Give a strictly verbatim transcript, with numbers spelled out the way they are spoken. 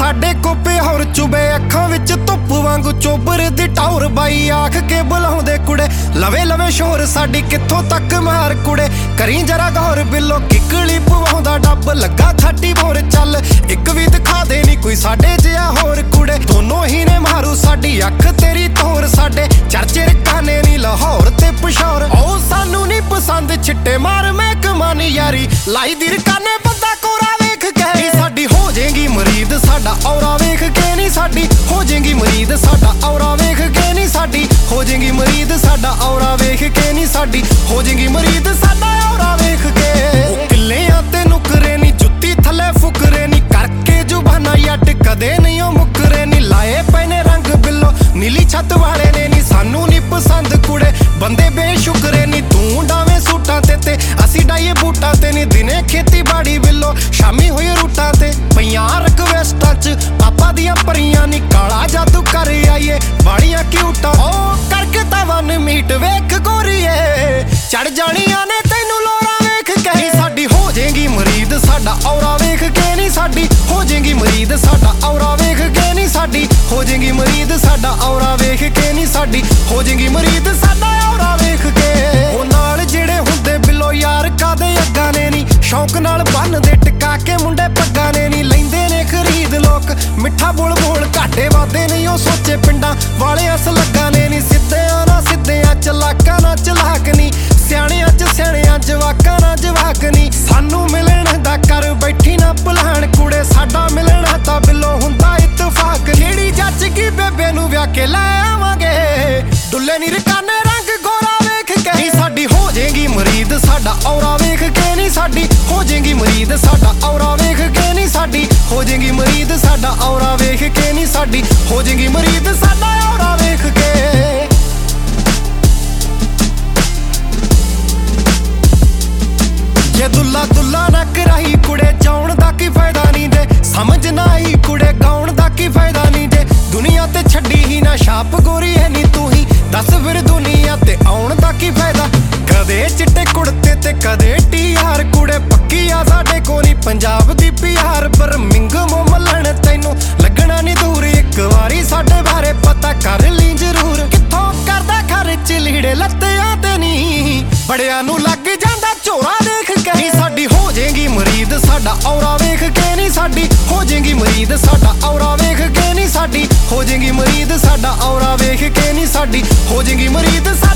ਸਾਡੇ ਕੋਪੇ ਹੋਰ ਚੁਬੇ ਅੱਖਾਂ ਵਿੱਚ ਧੁੱਪ ਵਾਂਗੂ ਚੋਬਰ ਦੀ ਟੌਰ ਬਾਈ ਆਖ ਕੇ ਬੁਲਾਉਂਦੇ ਕੁੜੇ ਲਵੇ ਲਵੇ ਸ਼ੋਰ ਸਾਡੀ ਕਿੱਥੋਂ ਤੱਕ ਮਾਰ ਕੁੜੇ ਕਰੀ ਜਰਾ ਗੌਰ ਬਿੱਲੋ ਕਿਕਲੀ ਪਵਾਉਂਦਾ ਡੱਬ ਲੱਗਾ ਥਾਟੀ ਬੋਰ ਚੱਲ ਇੱਕ ਵੀ ਦਿਖਾ ਦੇ ਨੀ ਕੋਈ ਸਾਡੇ ਜਿਹਾ ਹੋਰ ਕੁੜੇ ਦੋਨੋਂ ਹੀ ਨੇ ਮਾਰੂ ਸਾਡੀ ਅੱਖ ਤੇਰੀ ਤੋਰ ਸਾਡੇ ਚਰਚੇ ਰਕਾਨੇ ਨੀ ਲਾਹੌਰ ਤੇ ਪਸ਼ੌਰ ਉਹ ਸਾਨੂੰ ਨੀ ਪਸੰਦ ਛਿੱਟੇ ਮਾਰ ਮੈਂ ਕਮਾਨੀ ਯਾਰੀ ਲਾਈ ਦੀ ਰਕਾਨੇ ਬੰਦਾ ਕੋਰਾ ਵੇਖ ਕੇ ਸਾਡੀ ਹੋ ਜਾਏਗੀ ਮਰੀਦ ਸਾਡਾ ਔਰਾ ਵੇਖ ਕੇ ਨੀ ਸਾਡੀ ਹੋ ਜਾਏਗੀ ਮਰੀਦ ਸਾਡਾ ਔਰਾ ਵੇਖ ਕੇ ਨੀ ਸਾਡੀ ਹੋ ਜਾਏਗੀ ਮਰੀਦ ਸਾਡਾ ਔਰਾ ਵੇਖ ਕੇ ਨੀ ਸਾਡੀ ਹੋ ਜਾਏਗੀ ਮਰੀਦ ਸਾਡਾ ਔਰਾ ਵੇਖ ਕੇ ਕਿੱਲਿਆਂ ਤੇ ਨੁਕਰੇ ਨੀ ਜੁੱਤੀ ਥੱਲੇ ਫੁਕਰੇ ਨੀ ਕਰਕੇ ਜ਼ੁਬਾਨਾਂ ਯੱਟ ਕਦੇ ਨਹੀਂ ਉਹ ਮੁਕਰੇ ਨੀ ਲਾਏ ਪਏ ਨੇ ਰੰਗ ਬਿੱਲੋ ਨੀਲੀ ਛੱਤ ਵਾਲੇ ਨੇ ਨੀ ਸਾਨੂੰ ਨੀ ਪਸੰਦ ਕੁੜੇ ਬੰਦੇ ਬੇਸ਼ੁਕਰੇ ਨੀ ਤੂੰ ਡਾਵੇਂ ਸੂਟਾਂ ਤੇ ਤੇ ਅਸੀਂ ਡਾਈਏ ਬੂਟਾਂ ਤੇ ਨੀ ਦਿਨੇ ਖੇਤੀਬਾੜੀ ਬਿੱਲੋ ਸ਼ਾਮੀ ਹੋਈ ਰੂਟਾਂ ਤੇ ਪਈਆਂ ਰਿਕਵੈਸਟਾਂ ਚ ਪਾਪਾ ਦੀਆਂ ਪਰੀਆਂ ਨੀ ਕਾਲਾ ਜਾਦੂ ਕਰ ਆਈਏ ਬਾੜੀਆਂ ਕਿਊਟਾਂ ਉਹ ਕਰਕੇ ਤਾਂ ਵਨ ਮੀਟ ਵੇਖ ਗੋਰੀਏ ਚੜ ਜਾਣੀਆਂ ਨੇ ਤੈਨੂੰ ਲੋਰਾ ਵੇਖ ਕੇ ਸਾਡੀ ਹੋ ਜਾਏਗੀ ਮਰੀਦ ਸਾਡਾ ਔਰਾ ਵੇਖ ਕੇ ਨੀ ਸਾਡੀ ਹੋ ਜਾਏਗੀ ਮਰੀਦ ਸਾਡਾ ਔਰਾ ਵੇਖ ਕੇ ਨੀ ਸਾਡੀ ਹੋ ਜਾਏਗੀ ਮਰੀਦ ਸਾਡਾ ਔਰਾ ਵੇਖ ਕੇ ਨੀ ਸਾਡੀ ਹੋ ਜਾਏਗੀ ਮਰੀਦ ਸਾਡਾ ਔਰਾ ਵੇਖ ਕੇ ਉਹ ਨਾਲ ਜਿਹੜੇ ਹੁੰਦੇ ਬਿੱਲੋ ਯਾਰ ਕਾਦੇ ਅੱਗਾ ਨੇ ਨੀ ਸ਼ੌਂਕ ਨਾਲ ਬੰਨਦੇ ਟਿਕਾ ਕੇ ਮੁੰਡੇ ਪੱਗਾਂ ਨੇ ਨੀ ਲੈਂਦੇ ਨੇ ਖਰੀਦ ਲੋਕ ਮਿੱਠਾ ਬੋਲ ਬੋਲ ਘਾਟੇ ਵਾਦੇ ਨਹੀਂ ਉਹ ਸੋਚੇ ਪਿੰਡਾਂ ਵਾਲੇ ਅਸ ਲੱਗਾ ਨੇ ਨੀ ਸਿੱਧਿਆਂ ਨਾ ਸਿੱਧਿਆਂ ਚਲਾਕਾਂ ਨਾ ਚਲਾਕ ਨੀ ਸਿਆਣਿਆਂ ਚ ਸਿਆਣਿਆਂ ਜਵਾਕਾਂ ਨਾ ਜਵਾਕ ਨੀ ਸਾਨੂੰ ਮਿਲਣ ਦਾ ਕਰ ਬੈਠੀ ਨਾ ਭੁਲਾਣ ਕੁੜੇ ਸਾਡਾ ਮਿਲਣਾ ਤਾਂ ਬਿੱਲੋ ਹੁੰਦਾ ਇਤਫਾਕ ਜਿਹੜੀ ਜੱਜ ਕੀ ਬੇਬੇ ਨੂੰ ਵਿਆਹ ਕੇ ਲੈ ਆਵਾਂਗੇ ਡੁੱਲੇ ਨੀ ਰਕਾਨੇ ਰੰਗ ਗੋਰਾ ਵੇਖ ਕੇ ਨੀ ਸਾਡੀ ਹੋ ਜਾਏਗੀ ਮਰੀਦ ਸਾਡਾ ਔਰਾ ਵੇਖ ਕੇ ਨੀ ਸਾਡੀ ਹੋ ਜਾਏਗੀ ਮਰੀਦ ਸਾਡਾ ਔਰਾ ਵੇਖ ਕੇ ਨੀ ਸਾਡੀ ਹੋ ਜਾਏਗੀ ਮਰੀਦ ਸਾਡਾ ਔਰਾ ਵੇਖ ਕੇ ਨੀ ਸਾਡੀ ਹੋ ਜਾਏਗੀ ਮਰੀਦ ਸਾਡਾ ਔਰਾ ਵੇਖ ਕੇ ਜੇ ਦੁੱਲਾ ਦੁੱਲਾ ਨਾ ਕਰਾਈ ਕੁੜੇ ਜਾਉਣ ਦਾ ਕੀ ਫਾਇਦਾ ਨਹੀਂ ਦੇ ਸਮਝ ਨਾ ਆਈ ਕੁੜੇ ਗਾਉਣ ਦਾ ਕੀ ਫਾਇਦਾ ਨਹੀਂ ਦੇ ਦੁਨੀਆ ਤੇ ਛੱਡੀ ਹੀ ਨਾ ਛਾਪ ਗੋਰੀ ਹੈ ਨੀ ਤੂੰ ਹੀ ਦੱਸ ਫਿਰ ਦੁਨੀਆ ਤੇ ਆਉਣ ਦਾ ਕੀ ਫਾਇਦਾ ਕਦੇ ਚਿੱਟੇ ਕੁੜਤੇ ਤੇ ਕਦੇ ਟੀਆਰ ਕੁੜੇ ਪੱਕੀ ਆ ਸਾਡੇ ਕੋਲ ਨੀ ਪੰਜਾਬ ਦੀ ਪਿਆਰ ਬਰਮਿੰਘਮ ਮੱਲਣ ਤੈਨੂੰ ਲੱਗਣਾ ਨੀ ਦੂਰ ਇੱਕ ਵਾਰੀ ਸਾਡੇ ਬਾਰੇ ਪਤਾ ਕਰ ਲਈ ਜ਼ਰੂਰ ਕਿੱਥੋਂ ਕਰਦਾ ਖਰਚ ਲੀੜੇ ਲੱਤਿਆਂ ਤੇ ਨੀ ਬੜਿਆਂ ਨੂੰ ਲੱਗ ਜਾਂਦਾ ਝੋਰਾ ਦੇਖ ਕੇ ਸਾਡੀ ਹੋ ਜਾਏਗੀ ਮਰੀਦ ਸਾਡਾ ਔਰਾ ਵੇਖ ਕੇ ਨੀ ਸਾਡੀ ਹੋ ਜਾਏਗੀ ਮਰੀਦ ਸਾਡਾ ਔਰਾ ਵੇਖ ਕੇ ਨੀ ਸਾਡੀ ਹੋ ਜਾਏਗੀ ਮਰੀਦ ਸਾਡਾ ਔਰਾ ਵੇਖ ਕੇ ਨੀ ਸਾਡੀ ਹੋ ਜਾਏਗੀ ਮਰੀਦ